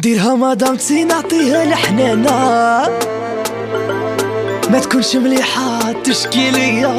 نديرها مدامتي نعطيها لحنانة، ما تكونش مليحة تشكي ليا.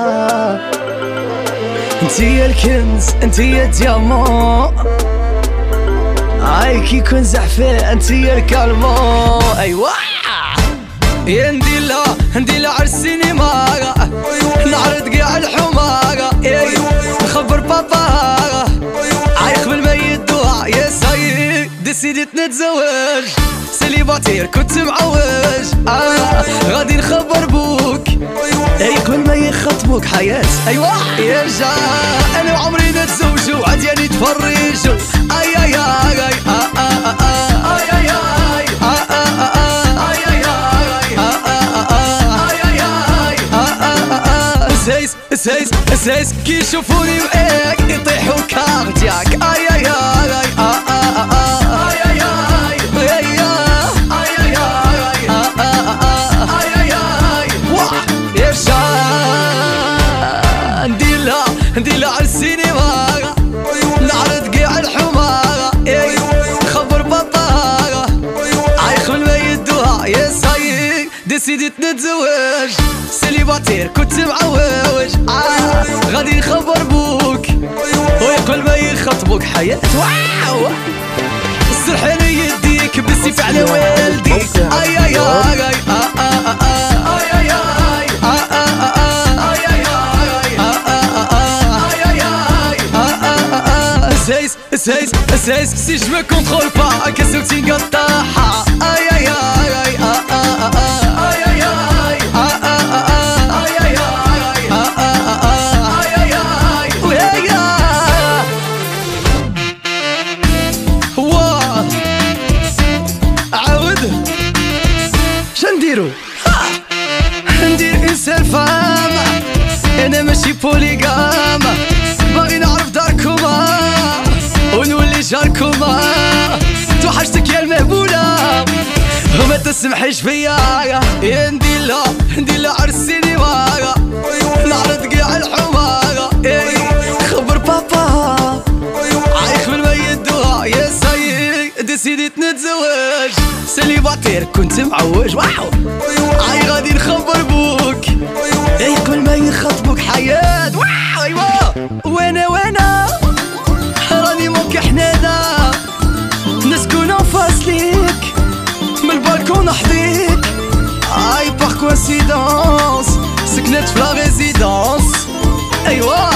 انتي الكنز انتي الديامون، هاي كي يكون زعفان انتي الكالمون. ايوا يا نديرلا على السينما، نعرض قاع الحمارة، نخبر بابا عايق بالميت دوا. يا ساي ديسيديت نتزوج، سيليباتير كنت معوج، غادي نخبر بوك عايق بالميت خطبوك حياة. ايوا يا جا انا وعمري نتزوجو، عادي نتفرجو. اي اي اي سايس كي يشوفوني معاك يطيحوا كاردياك. اي اي اي يا شان نديرلا على السينما، نعرض قاع الحمارة، نخبر بطارة عايق بالميت دوها. يا ساي ديسيديت نتزوج، سيليباتير كنت معوج، غادي نخبر بوك ويقول ما يخطبوك حياة. واو السرحاني يديك بالسيف على والديك. اي اي اي سايس سي جو me contrôle pas كسو تنقطعها. اي اي اي شنديرو ندير انسان فام، انا ماشي بوليغام، باغي نعرف داركوما ونولي جاركوما. توحشتك يا المهبولة وما تسمحيش فيا. يا نديرلا على السينما، نعرض قاع الحمارة، خبر بابا عايق بالميت دوها. يا ساي ديسيديت نتزوج، سيليباتير كنت معوج. واو عاي غادي نخبر بوك عايق بالميت خطبوك حياة. واو ايوا وانا راني موك حنانا، نسكن فاصليك من البالكون نحضيك. اي باغ كوانسيدونس سكنت في لا ريزيدونس. ايوا